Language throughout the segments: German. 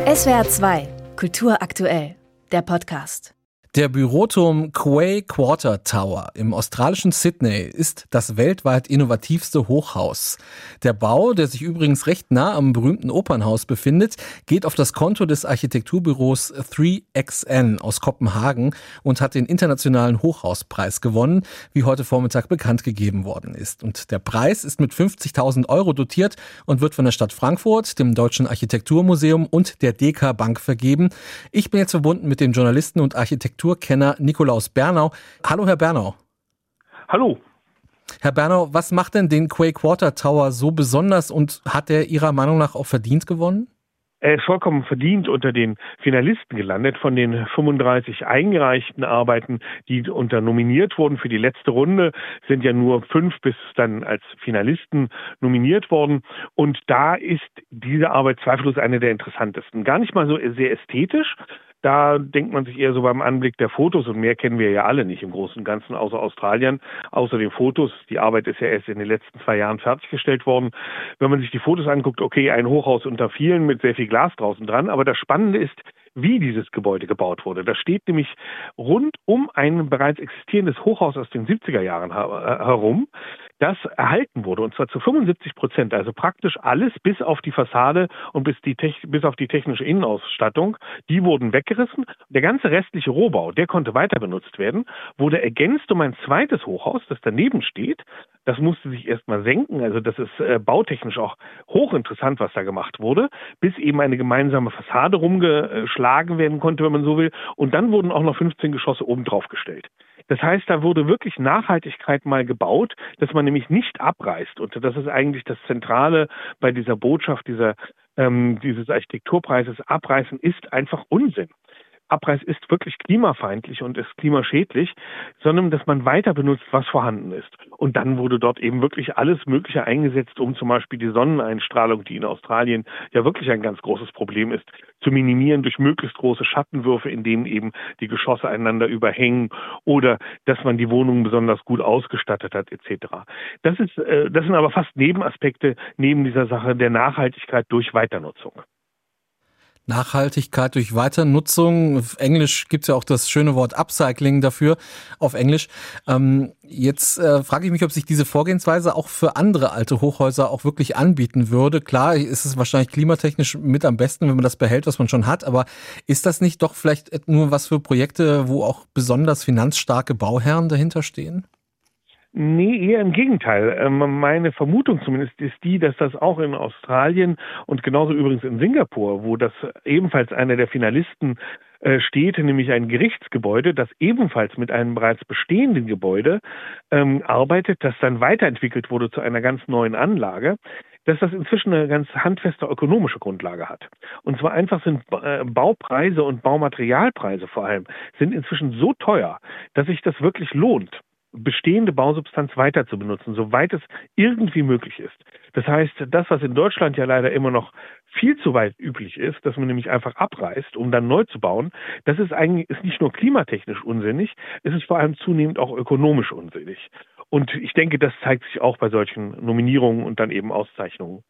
SWR 2, Kultur aktuell, der Podcast. Der Büroturm Quay Quarter Tower im australischen Sydney ist das weltweit innovativste Hochhaus. Der Bau, der sich übrigens recht nah am berühmten Opernhaus befindet, geht auf das Konto des Architekturbüros 3XN aus Kopenhagen und hat den internationalen Hochhauspreis gewonnen, wie heute Vormittag bekannt gegeben worden ist. Und der Preis ist mit 50.000 € dotiert und wird von der Stadt Frankfurt, dem Deutschen Architekturmuseum und der DK Bank vergeben. Ich bin jetzt verbunden mit dem Journalisten und Architekturkenner Nikolaus Bernau. Hallo, Herr Bernau. Hallo. Herr Bernau, was macht denn den Quay Quarter Tower so besonders und hat er Ihrer Meinung nach auch verdient gewonnen? Er ist vollkommen verdient unter den Finalisten gelandet. Von den 35 eingereichten Arbeiten, die nominiert wurden für die letzte Runde, sind ja nur 5 bis dann als Finalisten nominiert worden. Und da ist diese Arbeit zweifellos eine der interessantesten. Gar nicht mal so sehr ästhetisch. Da denkt man sich eher so beim Anblick der Fotos, und mehr kennen wir ja alle nicht im Großen und Ganzen, außer Australien, außer den Fotos. Die Arbeit ist ja erst in den letzten 2 Jahren fertiggestellt worden. Wenn man sich die Fotos anguckt, okay, ein Hochhaus unter vielen mit sehr viel Glas draußen dran, aber das Spannende ist, wie dieses Gebäude gebaut wurde. Da steht nämlich rund um ein bereits existierendes Hochhaus aus den 70er Jahren herum, das erhalten wurde, und zwar zu 75%, also praktisch alles bis auf die Fassade und bis auf die technische Innenausstattung, die wurden weggerissen. Der ganze restliche Rohbau, der konnte weiter benutzt werden, wurde ergänzt um ein zweites Hochhaus, das daneben steht. Das musste sich erstmal senken, also das ist bautechnisch auch hochinteressant, was da gemacht wurde, bis eben eine gemeinsame Fassade rumgeschlagen werden konnte, wenn man so will, und dann wurden auch noch 15 Geschosse oben drauf gestellt. Das heißt, da wurde wirklich Nachhaltigkeit mal gebaut, dass man nämlich nicht abreißt. Und das ist eigentlich das Zentrale bei dieser Botschaft dieses Architekturpreises. Abreißen ist einfach Unsinn. Abreiß ist wirklich klimafeindlich und ist klimaschädlich, sondern dass man weiter benutzt, was vorhanden ist. Und dann wurde dort eben wirklich alles Mögliche eingesetzt, um zum Beispiel die Sonneneinstrahlung, die in Australien ja wirklich ein ganz großes Problem ist, zu minimieren durch möglichst große Schattenwürfe, in denen eben die Geschosse einander überhängen, oder dass man die Wohnungen besonders gut ausgestattet hat, etc. Das sind aber fast Nebenaspekte neben dieser Sache der Nachhaltigkeit durch Weiternutzung. Nachhaltigkeit durch Weiternutzung. Auf Englisch gibt es ja auch das schöne Wort Upcycling dafür, auf Englisch. Jetzt frage ich mich, ob sich diese Vorgehensweise auch für andere alte Hochhäuser auch wirklich anbieten würde. Klar, ist es wahrscheinlich klimatechnisch mit am besten, wenn man das behält, was man schon hat, aber ist das nicht doch vielleicht nur was für Projekte, wo auch besonders finanzstarke Bauherren dahinter stehen? Nee, eher im Gegenteil. Meine Vermutung zumindest ist die, dass das auch in Australien und genauso übrigens in Singapur, wo das ebenfalls einer der Finalisten steht, nämlich ein Gerichtsgebäude, das ebenfalls mit einem bereits bestehenden Gebäude arbeitet, das dann weiterentwickelt wurde zu einer ganz neuen Anlage, dass das inzwischen eine ganz handfeste ökonomische Grundlage hat. Und zwar einfach sind Baupreise und Baumaterialpreise vor allem sind inzwischen so teuer, dass sich das wirklich lohnt, bestehende Bausubstanz weiter zu benutzen, soweit es irgendwie möglich ist. Das heißt, das, was in Deutschland ja leider immer noch viel zu weit üblich ist, dass man nämlich einfach abreißt, um dann neu zu bauen, das ist nicht nur klimatechnisch unsinnig, es ist vor allem zunehmend auch ökonomisch unsinnig. Und ich denke, das zeigt sich auch bei solchen Nominierungen und dann eben Auszeichnungen.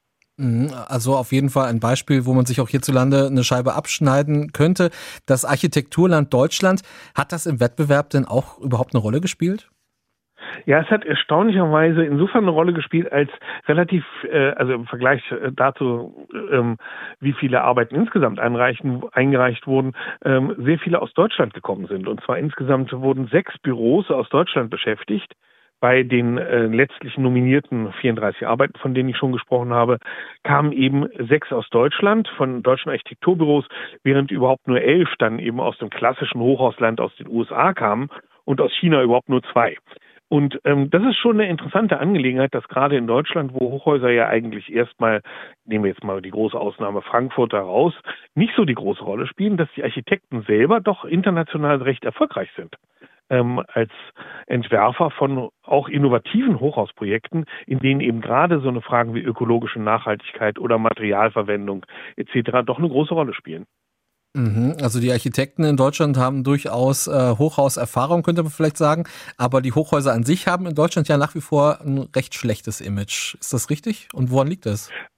Also auf jeden Fall ein Beispiel, wo man sich auch hierzulande eine Scheibe abschneiden könnte. Das Architekturland Deutschland, hat das im Wettbewerb denn auch überhaupt eine Rolle gespielt? Ja, es hat erstaunlicherweise insofern eine Rolle gespielt, als relativ, also im Vergleich dazu, wie viele Arbeiten insgesamt eingereicht wurden, sehr viele aus Deutschland gekommen sind. Und zwar insgesamt wurden 6 Büros aus Deutschland beschäftigt. Bei den letztlich nominierten 34 Arbeiten, von denen ich schon gesprochen habe, kamen eben 6 aus Deutschland, von deutschen Architekturbüros, während überhaupt nur 11 dann eben aus dem klassischen Hochhausland aus den USA kamen und aus China überhaupt nur 2. Und das ist schon eine interessante Angelegenheit, dass gerade in Deutschland, wo Hochhäuser ja eigentlich erstmal, nehmen wir jetzt mal die große Ausnahme Frankfurt heraus, nicht so die große Rolle spielen, dass die Architekten selber doch international recht erfolgreich sind. Als Entwerfer von auch innovativen Hochhausprojekten, in denen eben gerade so eine Fragen wie ökologische Nachhaltigkeit oder Materialverwendung etc. doch eine große Rolle spielen. Also die Architekten in Deutschland haben durchaus Hochhauserfahrung, könnte man vielleicht sagen, aber die Hochhäuser an sich haben in Deutschland ja nach wie vor ein recht schlechtes Image. Ist das richtig? Und woran liegt das?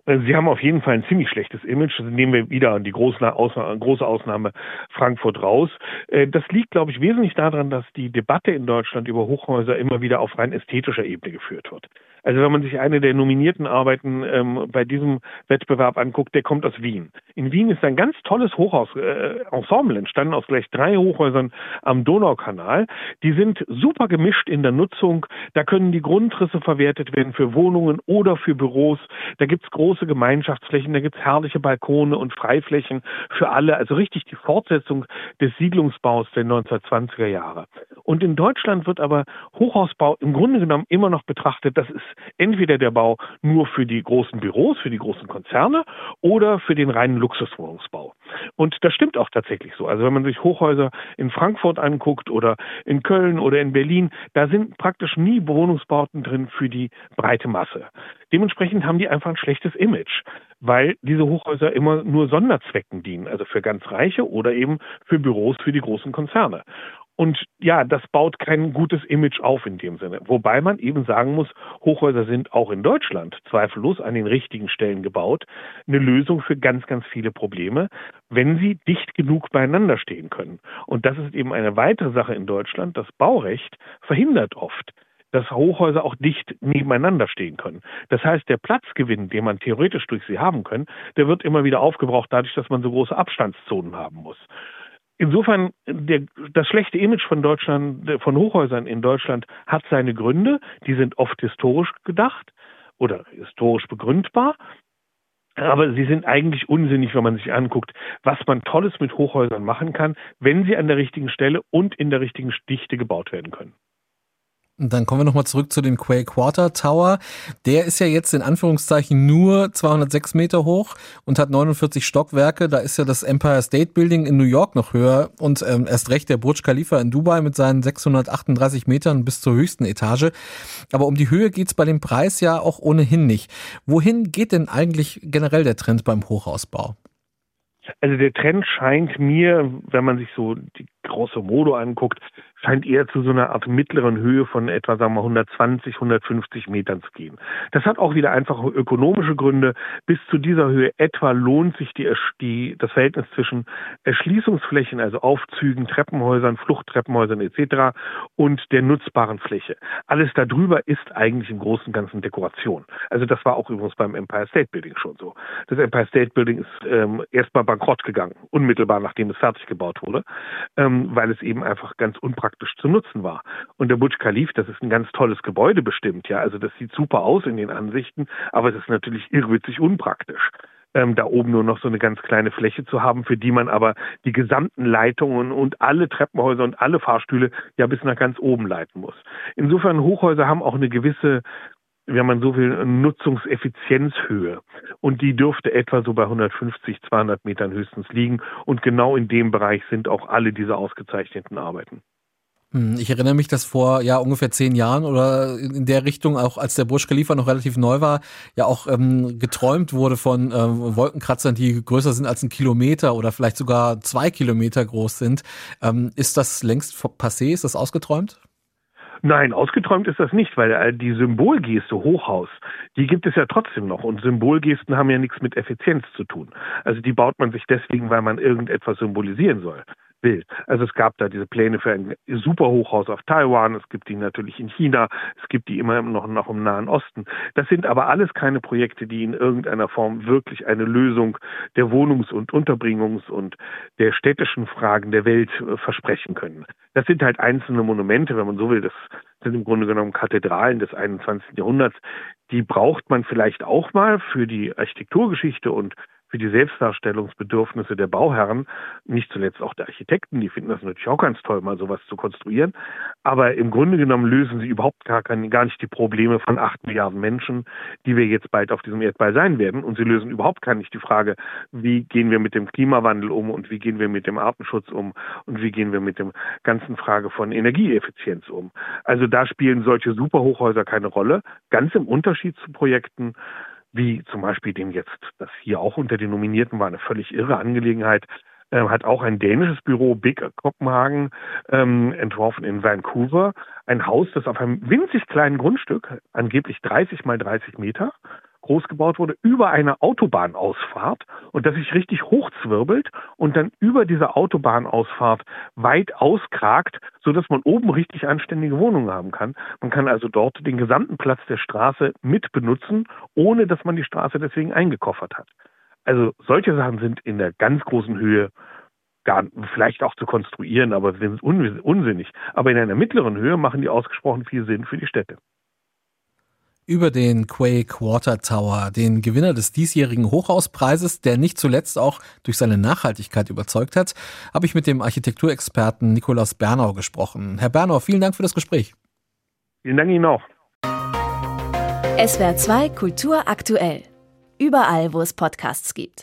Sie haben auf jeden Fall ein ziemlich schlechtes Image. Also nehmen wir wieder die große Ausnahme Frankfurt raus. Das liegt, glaube ich, wesentlich daran, dass die Debatte in Deutschland über Hochhäuser immer wieder auf rein ästhetischer Ebene geführt wird. Also wenn man sich eine der nominierten Arbeiten bei diesem Wettbewerb anguckt, der kommt aus Wien. In Wien ist ein ganz tolles Hochhaus-Ensemble entstanden aus gleich 3 Hochhäusern am Donaukanal. Die sind super gemischt in der Nutzung. Da können die Grundrisse verwertet werden für Wohnungen oder für Büros. Da gibt's große Gemeinschaftsflächen, da gibt's herrliche Balkone und Freiflächen für alle. Also richtig die Fortsetzung des Siedlungsbaus der 1920er Jahre. Und in Deutschland wird aber Hochhausbau im Grunde genommen immer noch betrachtet, das ist entweder der Bau nur für die großen Büros, für die großen Konzerne oder für den reinen Luxuswohnungsbau. Und das stimmt auch tatsächlich so. Also wenn man sich Hochhäuser in Frankfurt anguckt oder in Köln oder in Berlin, da sind praktisch nie Wohnungsbauten drin für die breite Masse. Dementsprechend haben die einfach ein schlechtes Image, weil diese Hochhäuser immer nur Sonderzwecken dienen, also für ganz Reiche oder eben für Büros für die großen Konzerne. Und ja, das baut kein gutes Image auf in dem Sinne. Wobei man eben sagen muss, Hochhäuser sind auch in Deutschland zweifellos an den richtigen Stellen gebaut. Eine Lösung für ganz, ganz viele Probleme, wenn sie dicht genug beieinander stehen können. Und das ist eben eine weitere Sache in Deutschland. Das Baurecht verhindert oft, dass Hochhäuser auch dicht nebeneinander stehen können. Das heißt, der Platzgewinn, den man theoretisch durch sie haben kann, der wird immer wieder aufgebraucht, dadurch, dass man so große Abstandszonen haben muss. Insofern, das schlechte Image von Deutschland, von Hochhäusern in Deutschland hat seine Gründe. Die sind oft historisch gedacht oder historisch begründbar. Aber sie sind eigentlich unsinnig, wenn man sich anguckt, was man Tolles mit Hochhäusern machen kann, wenn sie an der richtigen Stelle und in der richtigen Dichte gebaut werden können. Und dann kommen wir nochmal zurück zu dem Quay Quarter Tower. Der ist ja jetzt in Anführungszeichen nur 206 Meter hoch und hat 49 Stockwerke. Da ist ja das Empire State Building in New York noch höher und erst recht der Burj Khalifa in Dubai mit seinen 638 Metern bis zur höchsten Etage. Aber um die Höhe geht's bei dem Preis ja auch ohnehin nicht. Wohin geht denn eigentlich generell der Trend beim Hochhausbau? Also der Trend scheint mir, wenn man sich so die große Mode anguckt, scheint eher zu so einer Art mittleren Höhe von etwa, sagen wir, 120, 150 Metern zu gehen. Das hat auch wieder einfache ökonomische Gründe. Bis zu dieser Höhe etwa lohnt sich das Verhältnis zwischen Erschließungsflächen, also Aufzügen, Treppenhäusern, Fluchttreppenhäusern etc. und der nutzbaren Fläche. Alles darüber ist eigentlich im Großen und Ganzen Dekoration. Also das war auch übrigens beim Empire State Building schon so. Das Empire State Building ist erstmal bankrott gegangen, unmittelbar nachdem es fertig gebaut wurde, weil es eben einfach ganz unpraktisch zu nutzen war. Und der Burj Khalifa, das ist ein ganz tolles Gebäude bestimmt, ja, also das sieht super aus in den Ansichten, aber es ist natürlich irrwitzig unpraktisch. Da oben nur noch so eine ganz kleine Fläche zu haben, für die man aber die gesamten Leitungen und alle Treppenhäuser und alle Fahrstühle ja bis nach ganz oben leiten muss. Insofern Hochhäuser haben auch eine gewisse, wenn man so will, Nutzungseffizienzhöhe. Und die dürfte etwa so bei 150, 200 Metern höchstens liegen. Und genau in dem Bereich sind auch alle diese ausgezeichneten Arbeiten. Ich erinnere mich, dass vor ungefähr 10 Jahren oder in der Richtung, auch als der Burj Khalifa noch relativ neu war, ja auch geträumt wurde von Wolkenkratzern, die größer sind als 1 Kilometer oder vielleicht sogar 2 Kilometer groß sind. Ist das längst passé? Ist das ausgeträumt? Nein, ausgeträumt ist das nicht, weil die Symbolgeste Hochhaus, die gibt es ja trotzdem noch. Und Symbolgesten haben ja nichts mit Effizienz zu tun. Also die baut man sich deswegen, weil man irgendetwas symbolisieren soll. Will. Also es gab da diese Pläne für ein super Hochhaus auf Taiwan, es gibt die natürlich in China, es gibt die immer noch im Nahen Osten. Das sind aber alles keine Projekte, die in irgendeiner Form wirklich eine Lösung der Wohnungs- und Unterbringungs- und der städtischen Fragen der Welt versprechen können. Das sind halt einzelne Monumente, wenn man so will, das sind im Grunde genommen Kathedralen des 21. Jahrhunderts. Die braucht man vielleicht auch mal für die Architekturgeschichte und für die Selbstdarstellungsbedürfnisse der Bauherren, nicht zuletzt auch der Architekten, die finden das natürlich auch ganz toll, mal sowas zu konstruieren. Aber im Grunde genommen lösen sie überhaupt gar nicht die Probleme von 8 Milliarden Menschen, die wir jetzt bald auf diesem Erdball sein werden. Und sie lösen überhaupt gar nicht die Frage, wie gehen wir mit dem Klimawandel um und wie gehen wir mit dem Artenschutz um und wie gehen wir mit der ganzen Frage von Energieeffizienz um. Also da spielen solche Superhochhäuser keine Rolle, ganz im Unterschied zu Projekten, wie zum Beispiel dem jetzt, das hier auch unter den Nominierten war, eine völlig irre Angelegenheit, hat auch ein dänisches Büro, Big Kopenhagen, entworfen in Vancouver. Ein Haus, das auf einem winzig kleinen Grundstück, angeblich 30 mal 30 Meter, groß gebaut wurde, über eine Autobahnausfahrt und das sich richtig hochzwirbelt und dann über diese Autobahnausfahrt weit auskragt, sodass man oben richtig anständige Wohnungen haben kann. Man kann also dort den gesamten Platz der Straße mit benutzen, ohne dass man die Straße deswegen eingekoffert hat. Also solche Sachen sind in der ganz großen Höhe vielleicht auch zu konstruieren, aber sind unsinnig. Aber in einer mittleren Höhe machen die ausgesprochen viel Sinn für die Städte. Über den Quay Quarter Tower, den Gewinner des diesjährigen Hochhauspreises, der nicht zuletzt auch durch seine Nachhaltigkeit überzeugt hat, habe ich mit dem Architekturexperten Nikolaus Bernau gesprochen. Herr Bernau, vielen Dank für das Gespräch. Vielen Dank Ihnen auch. SWR 2 Kultur aktuell. Überall, wo es Podcasts gibt.